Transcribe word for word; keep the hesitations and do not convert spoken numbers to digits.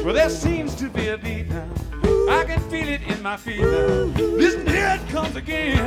Well, there seems to be a beat now. I can feel it in my feet now. Listen, here it comes again.